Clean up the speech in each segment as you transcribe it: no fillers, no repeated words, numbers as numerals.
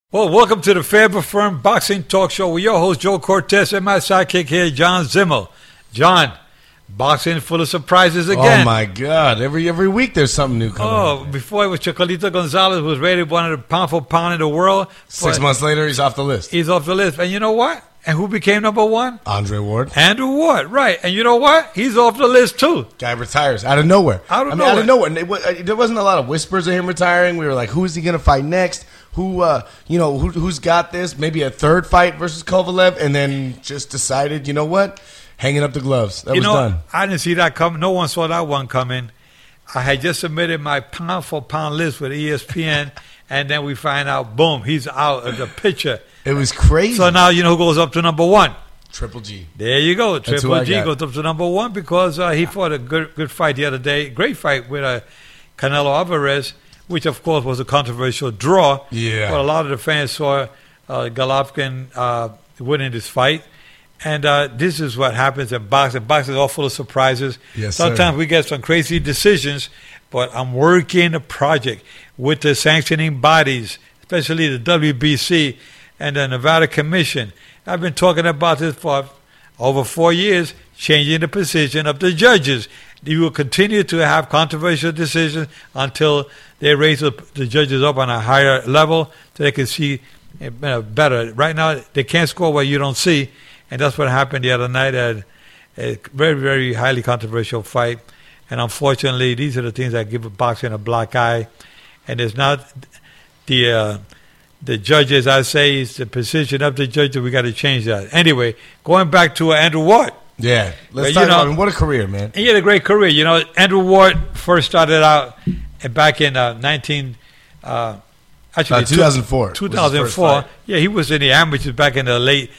Well, welcome to the Faber Firm Boxing Talk Show with your host, Joe Cortez, and my sidekick here, John Zimmel. John, boxing full of surprises again. Oh, my God. Every week there's something new coming out. Before it was Chocolito Gonzalez, who was rated one of the pound for pound in the world. 6 months later, he's off the list. He's off the list. And you know what? And who became number one? Andre Ward. Andrew Ward, right. And you know what? He's off the list, too. Guy retires out of nowhere. Out of nowhere. There wasn't a lot of whispers of him retiring. We were like, who is he going to fight next? Who's got this? Maybe a third fight versus Kovalev, and then just decided, you know what? Hanging up the gloves. That was done. I didn't see that coming. No one saw that one coming. I had just submitted my pound for pound list with ESPN, and then we find out, boom, he's out of the picture. It was crazy. So now you know who goes up to number one? Triple G. There you go. Triple G goes up to number one because he fought a good fight the other day. Great fight with Canelo Alvarez, which, of course, was a controversial draw. Yeah. But a lot of the fans saw Golovkin winning this fight. And this is what happens in boxing. Boxing is all full of surprises. Yes, Sometimes sir. we get some crazy decisions, but I'm working a project with the sanctioning bodies, especially the WBC and the Nevada Commission. I've been talking about this for over 4 years, changing the position of the judges. You will continue to have controversial decisions until they raise the judges up on a higher level so they can see better. Right now, they can't score what you don't see, and that's what happened the other night at a very, very highly controversial fight. And unfortunately, these are the things that give boxing a black eye. And it's not the judges, I say, it's the position of the judges. We got to change that. Anyway, going back to Andrew Ward. Yeah, let's talk about him. What a career, man. He had a great career. You know, Andrew Ward first started out back in 2004. 2004. Yeah, he was in the amateurs back in the late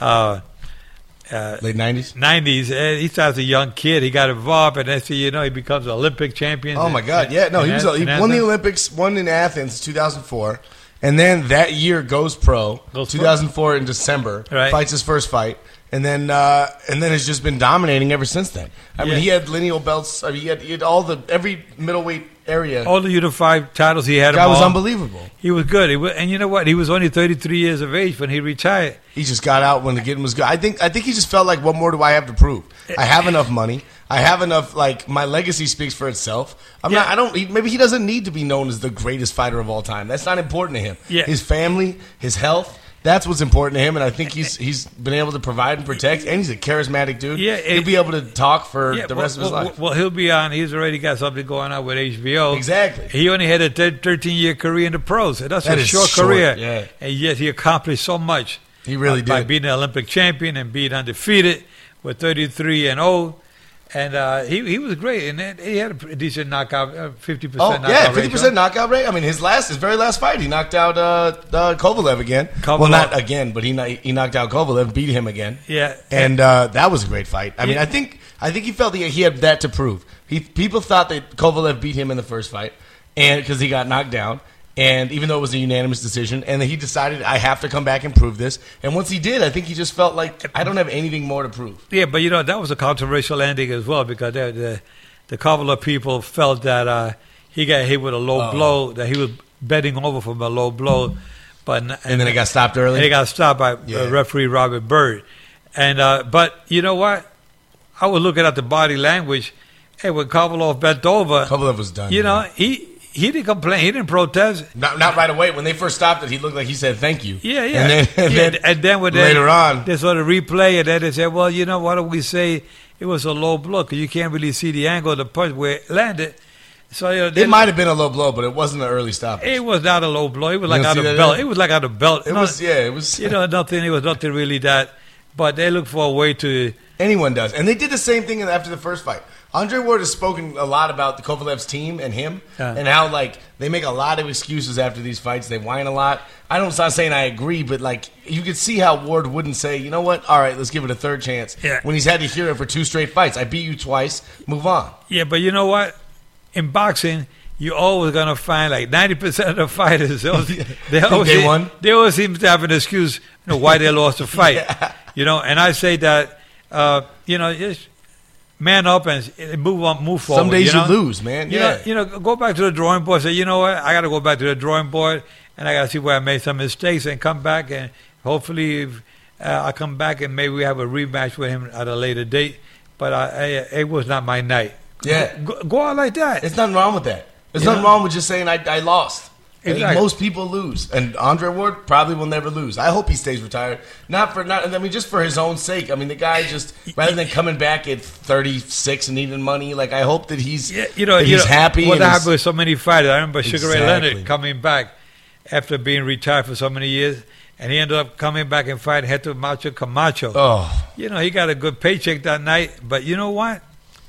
90s? 90s. He started as a young kid. He got involved, and next thing you know, he becomes an Olympic champion. Oh, my God. Yeah, no, he won the Olympics, won in Athens 2004, and then that year goes pro, 2004 in December, fights his first fight. And then has just been dominating ever since then. I mean, he had lineal belts. I mean, he had every middleweight area. All the unified titles he had. The guy was unbelievable. He was good. And you know what? He was only 33 years of age when he retired. He just got out when the getting was good. I think he just felt like, what more do I have to prove? I have enough money. I have enough. Like, my legacy speaks for itself. Maybe he doesn't need to be known as the greatest fighter of all time. That's not important to him. Yeah. His family, his health. That's what's important to him, and I think he's been able to provide and protect, and he's a charismatic dude. Yeah, he'll be able to talk for the rest of his life. Well, he'll be on. He's already got something going on with HBO. Exactly. He only had a 13-year career in the pros. That's a short career. Yeah. And yet he accomplished so much. He really did. By being an Olympic champion and being undefeated with 33-0. And he was great, and he had a decent knockout, 50% knockout rate. 50% knockout rate. I mean, his very last fight, he knocked out Kovalev again. Well, not again, but he knocked out Kovalev, beat him again. Yeah, and that was a great fight. I mean, I think he felt he had that to prove. People thought that Kovalev beat him in the first fight, and because he got knocked down. And even though it was a unanimous decision, and then he decided, I have to come back and prove this. And once he did, I think he just felt like, I don't have anything more to prove. Yeah, but you know, that was a controversial ending as well, because the Kovalev people felt that he got hit with a low blow, that he was betting over from a low blow. And then it got stopped early? And it got stopped by referee Robert Byrd. And but you know what? I was looking at the body language. Hey, when Kovalev bent over. Kovalev was done. You know, he didn't complain. He didn't protest. Not right away. When they first stopped it, he looked like he said thank you. Yeah. And then when later on, they sort of replay it, and they said, well, you know, why don't we say it was a low blow? Because you can't really see the angle of the punch where it landed. So it might have been a low blow, but it wasn't an early stop. It was not a low blow. It was like out of belt. It was like out of belt. It was. You know, nothing. It was nothing really that. But they look for a way to. Anyone does, and they did the same thing after the first fight. Andre Ward has spoken a lot about the Kovalev's team and him, and how they make a lot of excuses after these fights. They whine a lot. I'm not saying I agree, but you could see how Ward wouldn't say, you know what? All right, let's give it a third chance. Yeah. When he's had to hear it for 2 straight fights. I beat you twice. Move on. Yeah, but you know what? In boxing, you're always going to find 90% of the fighters. They always seem to have an excuse, why they lost the fight. Yeah. And I say that, just man up and move forward. Some days you lose, man. Go back to the drawing board. Say, you know what? I got to go back to the drawing board and I got to see where I made some mistakes and come back and hopefully I'll come back and maybe we have a rematch with him at a later date. But it was not my night. Yeah. Go out like that. There's nothing wrong with that. There's nothing wrong with just saying I lost. Exactly. Most people lose, and Andre Ward probably will never lose. I hope he stays retired. Just for his own sake. I mean, the guy just rather than coming back at 36 and needing money, like I hope that he's happy. What happened with so many fighters? I remember Sugar Ray Leonard coming back after being retired for so many years, and he ended up coming back and fighting Hector Macho Camacho. Oh, he got a good paycheck that night, but you know what?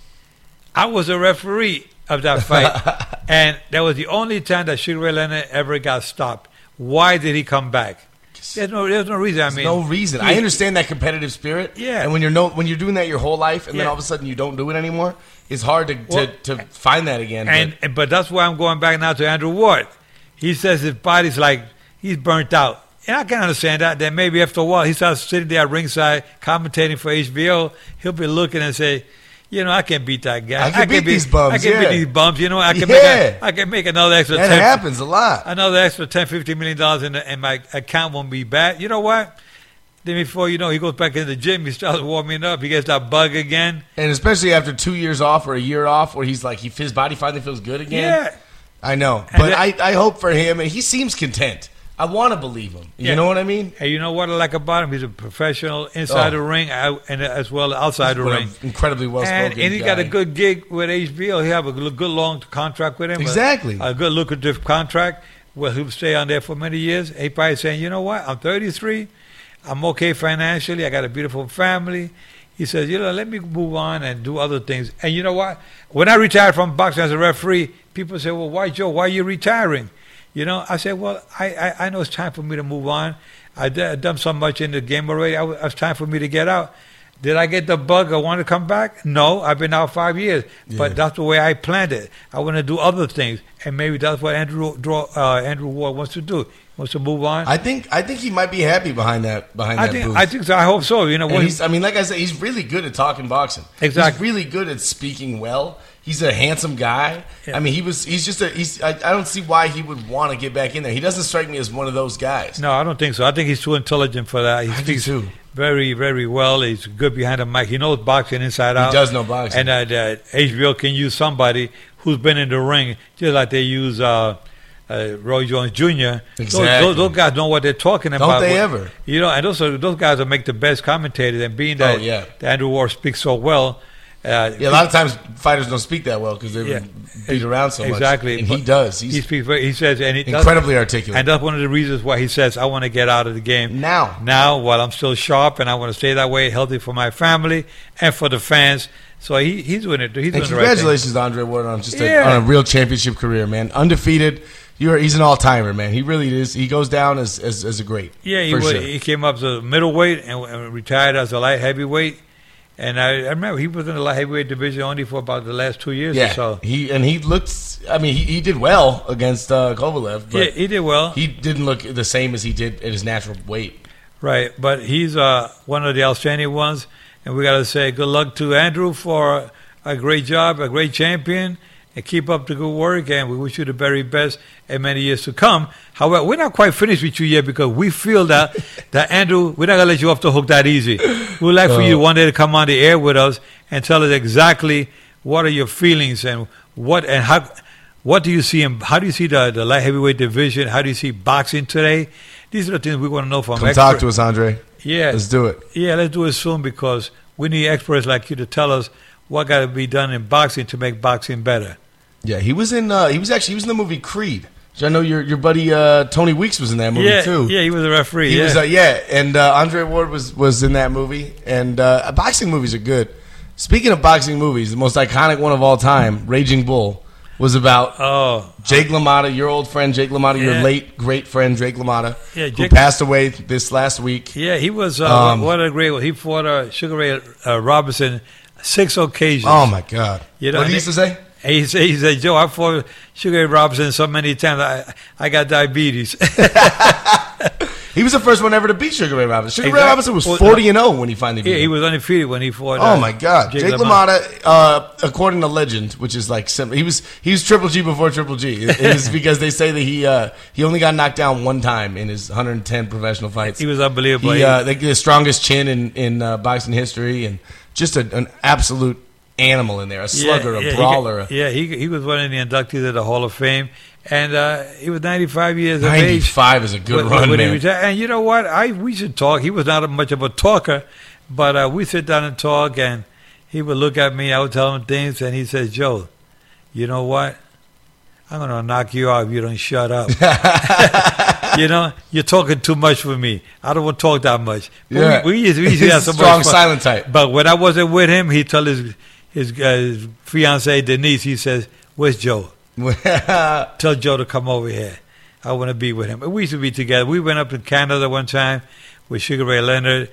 I was a referee of that fight, and that was the only time that Sugar Ray Leonard ever got stopped. Why did he come back? There's no reason. I mean, no reason. I understand that competitive spirit. Yeah. And when you're doing that your whole life, and then all of a sudden you don't do it anymore, it's hard to find that again. But that's why I'm going back now to Andrew Ward. He says his body's like he's burnt out. And I can understand that. Then maybe after a while he starts sitting there at ringside commentating for HBO. He'll be looking and say, I can beat that guy. I can beat these bums. I can beat these bums. I can make another extra. That happens a lot. Another extra $10-15 million in my account won't be bad. You know what? Then before you know, he goes back into the gym. He starts warming up. He gets that bug again. And especially after 2 years off or a year off, where he's like his body finally feels good again. Yeah, I know. But I hope for him, and he seems content. I want to believe him. You know what I mean? Hey, you know what I like about him? He's a professional inside the ring and as well as outside the ring. Incredibly well-spoken and he got a good gig with HBO. He have a good long contract with him. Exactly. A good lucrative contract. Well, he'll stay on there for many years. He probably saying, you know what? I'm 33. I'm okay financially. I got a beautiful family. He says, let me move on and do other things. And you know what? When I retired from boxing as a referee, people say, well, why, Joe? Why are you retiring? I said, well, I know it's time for me to move on. I've done so much in the game already. It's time for me to get out. Did I get the bug? I want to come back? No, I've been out 5 years. Yeah. But that's the way I planned it. I want to do other things. And maybe that's what Andrew Ward wants to do. He wants to move on. I think he might be happy behind that booth. I think so. I hope so. Like I said, he's really good at talking boxing. Exactly. He's really good at speaking well. He's a handsome guy. Yeah. I mean, I don't see why he would want to get back in there. He doesn't strike me as one of those guys. No, I don't think so. I think he's too intelligent for that. He speaks very, very well. He's good behind the mic. He knows boxing inside out. He does know boxing. And HBO can use somebody who's been in the ring, just like they use Roy Jones Jr. Exactly. Those guys know what they're talking about. Don't they ever? And those guys will make the best commentators. And being that Andrew Ward speaks so well. A lot of times fighters don't speak that well because they've been beat around so much. Exactly. And he does. He speaks. He says, and incredibly articulate. And that's one of the reasons why he says, I want to get out of the game now while I'm still sharp, and I want to stay that way, healthy for my family and for the fans. So he's doing it. He's doing the right thing. Congratulations to Andre Ward on on a real championship career, man. Undefeated. He's an all-timer, man. He really is. He goes down as a great. Yeah, he came up as a middleweight and retired as a light heavyweight. And I remember he was in the light heavyweight division only for about the last 2 years or so. He looked. I mean, he did well against Kovalev. But he did well. He didn't look the same as he did at his natural weight. Right, but he's one of the outstanding ones, and we got to say good luck to Andrew for a great job, a great champion, and keep up the good work. And we wish you the very best in many years to come. However, we're not quite finished with you yet because we feel that Andrew, we're not gonna let you off the hook that easy. We'd like for you one day to come on the air with us and tell us exactly what are your feelings and what do you see how do you see the light heavyweight division? How do you see boxing today? These are the things we want to know from experts. Talk to us, Andre. Yeah, let's do it. Yeah, let's do it soon because we need experts like you to tell us what got to be done in boxing to make boxing better. Yeah, he was in the movie Creed. I know your buddy Tony Weeks was in that movie too. Yeah, he was a referee. He was, and Andre Ward was in that movie. And boxing movies are good. Speaking of boxing movies, the most iconic one of all time, Raging Bull, was about Jake LaMotta, your old friend Jake LaMotta, your late great friend Jake LaMotta, who passed away this last week. Yeah, he was what a great one. He fought Sugar Ray Robinson 6 occasions. Oh my God! What did he used to say? He said, Joe, I fought Sugar Ray Robinson so many times, I got diabetes. He was the first one ever to beat Sugar Ray Robinson. Sugar Ray Exactly. Robinson was 40-0 when he finally beat him. He was undefeated when he fought. Oh my God, Jake LaMotta, according to legend, which is like he was Triple G before Triple G. It was because they say that he only got knocked down one time in his 110 professional fights. He was unbelievable. The strongest chin in boxing history, and just an absolute animal in there, a slugger, a brawler. He was one of the inductees of the Hall of Fame, and he was 95 years of age. 95 is a good run, man. And you know what? We should talk. He was not much of a talker, but we sit down and talk, and he would look at me. I would tell him things, and he says, "Joe, you know what? I'm going to knock you out if you don't shut up." You're talking too much for me. I don't want to talk that much. Yeah. We used to have so strong, much fun. silent type. But when I wasn't with him, he'd tell his fiancée, Denise, he says, "Where's Joe? Tell Joe to come over here. I want to be with him." We used to be together. We went up to Canada one time with Sugar Ray Leonard,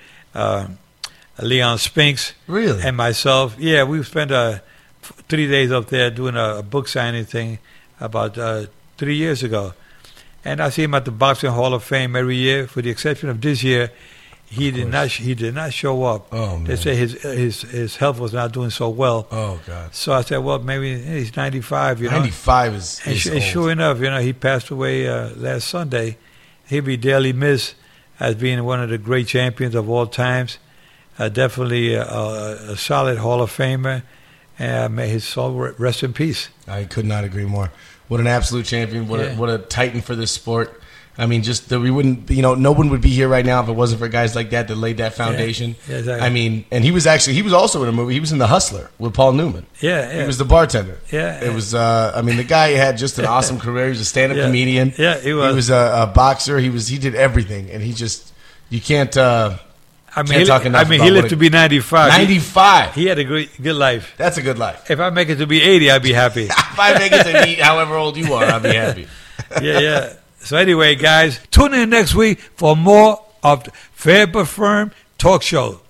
Leon Spinks, really, and myself. Yeah, we spent 3 days up there doing a book signing thing about 3 years ago. And I see him at the Boxing Hall of Fame every year. For the exception of this year, he did not show up. Oh, man. They say his health was not doing so well. Oh God! So I said, well, maybe he's 95. 95 is and sure enough, he passed away last Sunday. He'll be dearly missed as being one of the great champions of all times. Definitely a solid Hall of Famer. And may his soul rest in peace. I could not agree more. What an absolute champion! What a titan for this sport. I mean, just that we wouldn't, no one would be here right now if it wasn't for guys like that laid that foundation. Yeah, exactly. I mean, and he was also in a movie. He was in The Hustler with Paul Newman. Yeah. He was the bartender. Yeah. It was, the guy had just an awesome career. He was a stand-up comedian. Yeah, he was. He was a boxer. He did everything, and you can't. He lived to be 95. 95. He had a good life. That's a good life. If I make it to be 80, I'd be happy. If I make it to be however old you are, I'd be happy. Yeah. So anyway, guys, tune in next week for more of the Fair But Firm Talk Show.